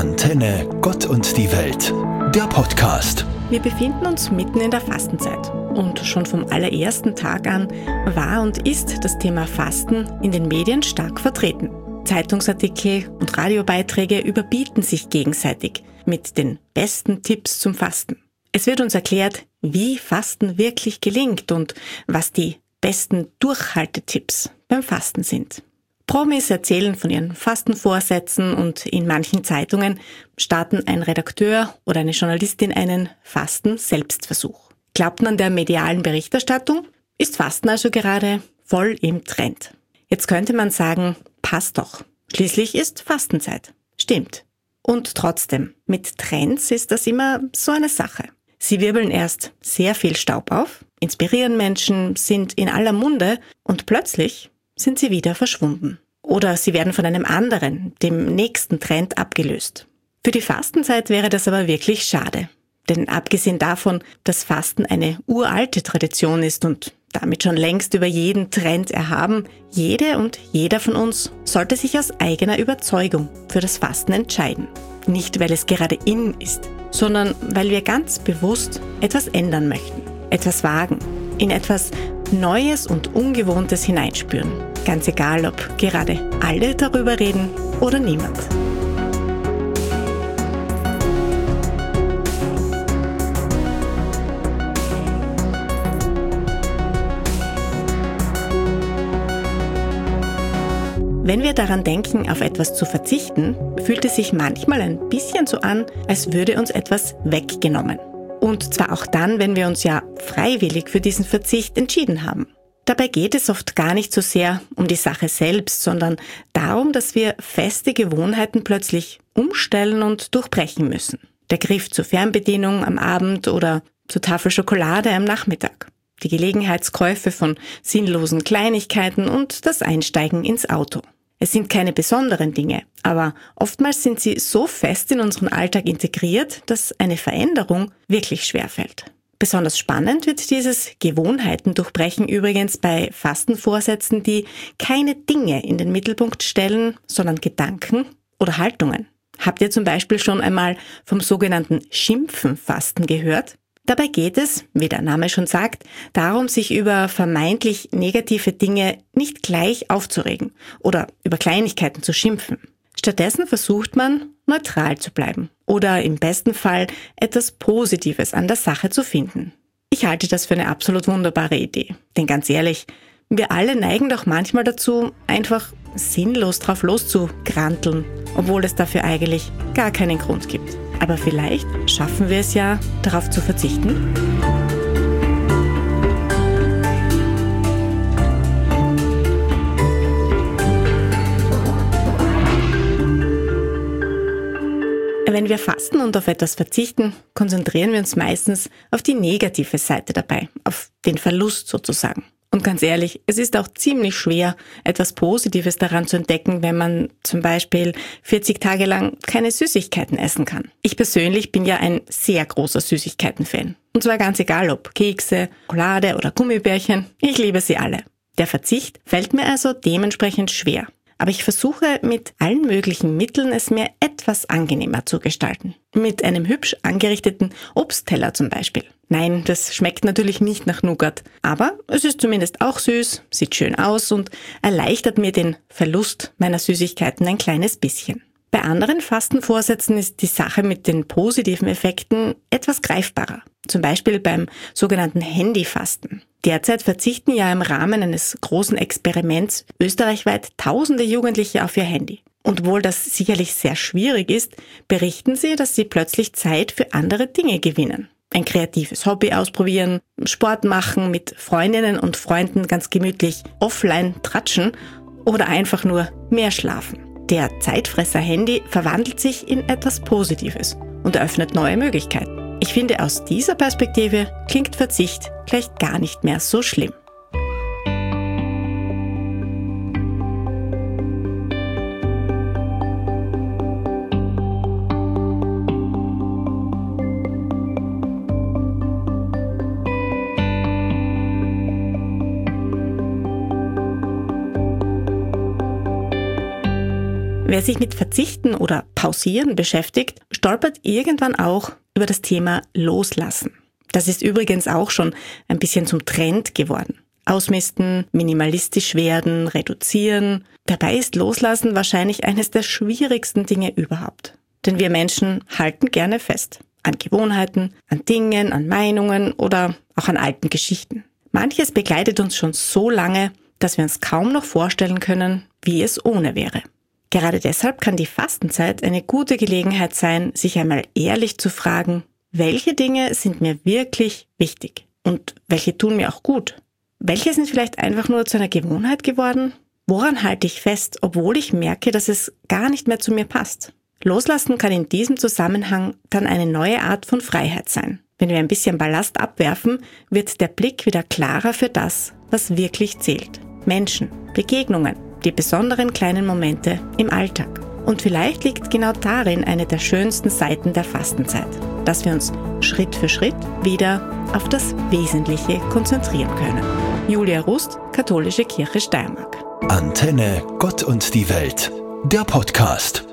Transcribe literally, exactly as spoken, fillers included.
Antenne Gott und die Welt, der Podcast. Wir befinden uns mitten in der Fastenzeit und schon vom allerersten Tag an war und ist das Thema Fasten in den Medien stark vertreten. Zeitungsartikel und Radiobeiträge überbieten sich gegenseitig mit den besten Tipps zum Fasten. Es wird uns erklärt, wie Fasten wirklich gelingt und was die besten Durchhaltetipps beim Fasten sind. Promis erzählen von ihren Fastenvorsätzen und in manchen Zeitungen starten ein Redakteur oder eine Journalistin einen Fasten-Selbstversuch. Glaubt man der medialen Berichterstattung, ist Fasten also gerade voll im Trend. Jetzt könnte man sagen, passt doch. Schließlich ist Fastenzeit. Stimmt. Und trotzdem, mit Trends ist das immer so eine Sache. Sie wirbeln erst sehr viel Staub auf, inspirieren Menschen, sind in aller Munde und plötzlich sind sie wieder verschwunden. Oder sie werden von einem anderen, dem nächsten Trend abgelöst. Für die Fastenzeit wäre das aber wirklich schade. Denn abgesehen davon, dass Fasten eine uralte Tradition ist und damit schon längst über jeden Trend erhaben, jede und jeder von uns sollte sich aus eigener Überzeugung für das Fasten entscheiden. Nicht, weil es gerade in ist, sondern weil wir ganz bewusst etwas ändern möchten, etwas wagen, in etwas Neues und Ungewohntes hineinspüren. Ganz egal, ob gerade alle darüber reden oder niemand. Wenn wir daran denken, auf etwas zu verzichten, fühlt es sich manchmal ein bisschen so an, als würde uns etwas weggenommen. Und zwar auch dann, wenn wir uns ja freiwillig für diesen Verzicht entschieden haben. Dabei geht es oft gar nicht so sehr um die Sache selbst, sondern darum, dass wir feste Gewohnheiten plötzlich umstellen und durchbrechen müssen. Der Griff zur Fernbedienung am Abend oder zur Tafel Schokolade am Nachmittag. Die Gelegenheitskäufe von sinnlosen Kleinigkeiten und das Einsteigen ins Auto. Es sind keine besonderen Dinge, aber oftmals sind sie so fest in unseren Alltag integriert, dass eine Veränderung wirklich schwerfällt. Besonders spannend wird dieses Gewohnheiten-Durchbrechen übrigens bei Fastenvorsätzen, die keine Dinge in den Mittelpunkt stellen, sondern Gedanken oder Haltungen. Habt ihr zum Beispiel schon einmal vom sogenannten Schimpfenfasten gehört? Dabei geht es, wie der Name schon sagt, darum, sich über vermeintlich negative Dinge nicht gleich aufzuregen oder über Kleinigkeiten zu schimpfen. Stattdessen versucht man, neutral zu bleiben oder im besten Fall etwas Positives an der Sache zu finden. Ich halte das für eine absolut wunderbare Idee. Denn ganz ehrlich, wir alle neigen doch manchmal dazu, einfach sinnlos drauf loszugranteln, obwohl es dafür eigentlich gar keinen Grund gibt. Aber vielleicht schaffen wir es ja, darauf zu verzichten. Wenn wir fasten und auf etwas verzichten, konzentrieren wir uns meistens auf die negative Seite dabei, auf den Verlust sozusagen. Und ganz ehrlich, es ist auch ziemlich schwer, etwas Positives daran zu entdecken, wenn man zum Beispiel vierzig Tage lang keine Süßigkeiten essen kann. Ich persönlich bin ja ein sehr großer Süßigkeiten-Fan. Und zwar ganz egal ob Kekse, Schokolade oder Gummibärchen, ich liebe sie alle. Der Verzicht fällt mir also dementsprechend schwer. Aber ich versuche mit allen möglichen Mitteln es mir etwas angenehmer zu gestalten. Mit einem hübsch angerichteten Obstteller zum Beispiel. Nein, das schmeckt natürlich nicht nach Nougat, aber es ist zumindest auch süß, sieht schön aus und erleichtert mir den Verlust meiner Süßigkeiten ein kleines bisschen. Bei anderen Fastenvorsätzen ist die Sache mit den positiven Effekten etwas greifbarer. Zum Beispiel beim sogenannten Handyfasten. Derzeit verzichten ja im Rahmen eines großen Experiments österreichweit tausende Jugendliche auf ihr Handy. Und obwohl das sicherlich sehr schwierig ist, berichten sie, dass sie plötzlich Zeit für andere Dinge gewinnen. Ein kreatives Hobby ausprobieren, Sport machen, mit Freundinnen und Freunden ganz gemütlich offline tratschen oder einfach nur mehr schlafen. Der Zeitfresser Handy verwandelt sich in etwas Positives und eröffnet neue Möglichkeiten. Ich finde, aus dieser Perspektive klingt Verzicht gleich gar nicht mehr so schlimm. Wer sich mit Verzichten oder Pausieren beschäftigt, stolpert irgendwann auch über das Thema Loslassen. Das ist übrigens auch schon ein bisschen zum Trend geworden. Ausmisten, minimalistisch werden, reduzieren. Dabei ist Loslassen wahrscheinlich eines der schwierigsten Dinge überhaupt. Denn wir Menschen halten gerne fest. An Gewohnheiten, an Dingen, an Meinungen oder auch an alten Geschichten. Manches begleitet uns schon so lange, dass wir uns kaum noch vorstellen können, wie es ohne wäre. Gerade deshalb kann die Fastenzeit eine gute Gelegenheit sein, sich einmal ehrlich zu fragen, welche Dinge sind mir wirklich wichtig und welche tun mir auch gut? Welche sind vielleicht einfach nur zu einer Gewohnheit geworden? Woran halte ich fest, obwohl ich merke, dass es gar nicht mehr zu mir passt? Loslassen kann in diesem Zusammenhang dann eine neue Art von Freiheit sein. Wenn wir ein bisschen Ballast abwerfen, wird der Blick wieder klarer für das, was wirklich zählt. Menschen, Begegnungen, die besonderen kleinen Momente im Alltag. Und vielleicht liegt genau darin eine der schönsten Seiten der Fastenzeit, dass wir uns Schritt für Schritt wieder auf das Wesentliche konzentrieren können. Julia Rust, Katholische Kirche Steiermark. Antenne Gott und die Welt, der Podcast.